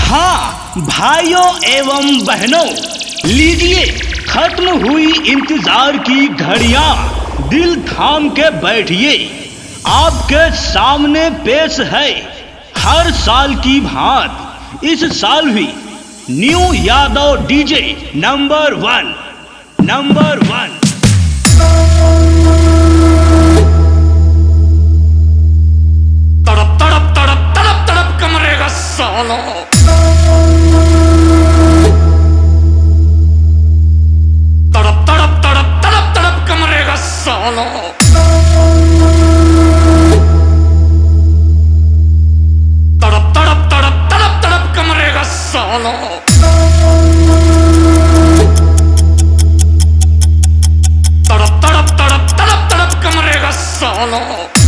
हाँ भाइयों एवं बहनों, लीजिए खत्म हुई इंतजार की घड़ियां, दिल थाम के बैठिए। आपके सामने पेश है हर साल की भांति इस साल भी न्यू यादव डीजे नंबर 1। तड़प तड़प तड़प तड़प तड़प कमरेगा सालो। तड़प तड़प तड़प तड़प तड़प कमरेगा सालो। तड़प तड़प तड़प तड़प तड़प कमरेगा सालो। तड़प तड़प तड़प तड़प तड़प कमरेगा सालो।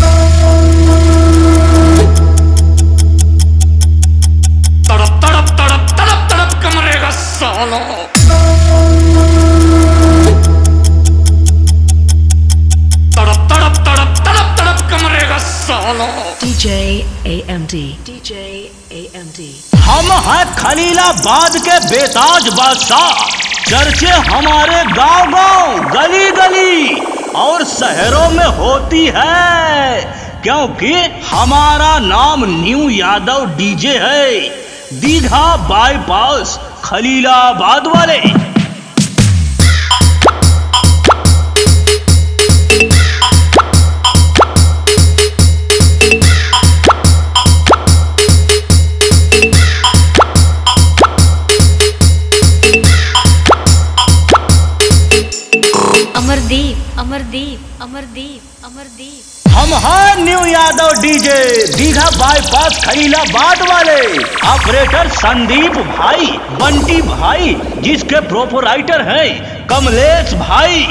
तड़प तड़प तड़प तड़प तड़प कमरेगा सालो। तड़प तड़प तड़प तड़प तड़प कमरेगा सालो। DJ AMD हम हैं खलीलाबाद के बेताज बादशाह, चर्चे हमारे गांव गांव गली गली और शहरों में होती है, क्योंकि हमारा नाम न्यू यादव डीजे है। दीघा बाईपास खलीलाबाद वाले। अमरदीप हम हैं new Yadav DJ, Digha bypass Khalilabad वाले। ऑपरेटर संदीप भाई, बंटी भाई, जिसके प्रोपराइटर हैं कमलेश भाई।